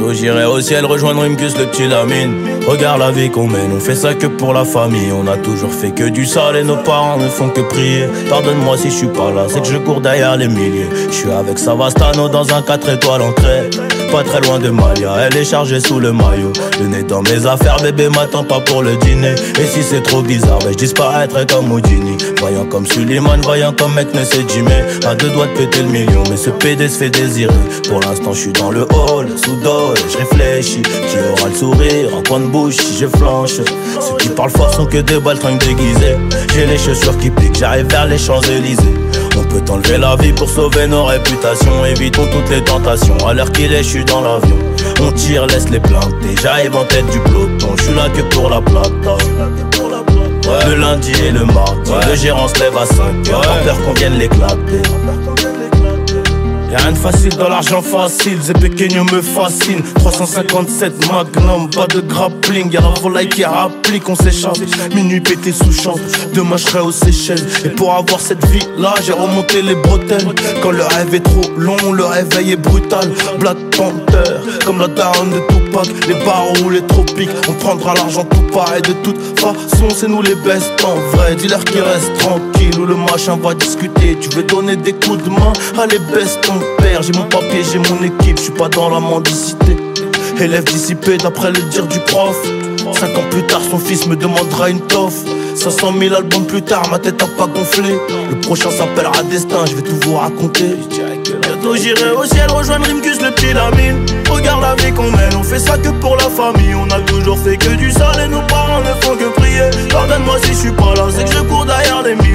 Bientôt j'irai au ciel rejoindre Rimkus, le petit Lamine. Regarde la vie qu'on mène, on fait ça que pour la famille. On a toujours fait que du sale et nos parents ne font que prier. Pardonne-moi si je suis pas là, c'est que je cours derrière les milliers. Je suis avec Savastano dans un 4 étoiles entrée. Pas très loin de Malia, elle est chargée sous le maillot. Le nez dans mes affaires, bébé m'attend pas pour le dîner. Et si c'est trop bizarre, je disparaîtrai comme Houdini. Voyant comme Suleiman, voyant comme mec ne sait Jimmy. À deux doigts de péter le million, mais ce PD se fait désirer. Pour l'instant je suis dans le hall, sous dos et je réfléchis. Qui aura le sourire en coin de bouche si je flanche. Ceux qui parlent fort sont que des baltringues déguisées. J'ai les chaussures qui piquent, j'arrive vers les Champs-Élysées. On peut enlever la vie pour sauver nos réputations. Évitons toutes les tentations, à l'heure qu'il est je suis dans l'avion. On tire, laisse les planter, j'arrive en tête du peloton. Je suis là que pour la plata. Le lundi et le mardi, le gérant se lève à 5h. Pas peur qu'on vienne l'éclater. Y'a rien de facile dans l'argent facile, Zé Pequeño me fascine. 357 Magnum, pas de grappling. Y'a la volaille qui rapplique, on s'échappe. Minuit pété sous chambre, demain je serai aux Seychelles. Et pour avoir cette vie là, j'ai remonté les bretelles. Quand le rêve est trop long, le réveil est brutal. Black Panther, comme la daronne de Tupac. Les barreaux ou les tropiques, on prendra l'argent tout pareil. De toute façon c'est nous les best en vrai. Dis-leur qu'ils restent tranquilles ou le machin va discuter. Tu veux donner des coups de main, allez baisse ton père. J'ai mon papier, j'ai mon équipe, je suis pas dans la mendicité. Élève dissipé d'après le dire du prof. 5 ans plus tard son fils me demandera une toffe. 500 000 albums plus tard ma tête a pas gonflé. Le prochain s'appellera Destin, je vais tout vous raconter. Bientôt j'irai au ciel rejoindre Rimkus, le petit Lamine. Regarde la vie qu'on mène, on fait ça que pour la famille. On a toujours fait que du sale et nos parents ne font que prier. Pardonne-moi si je suis pas là, c'est que je cours derrière les milliers.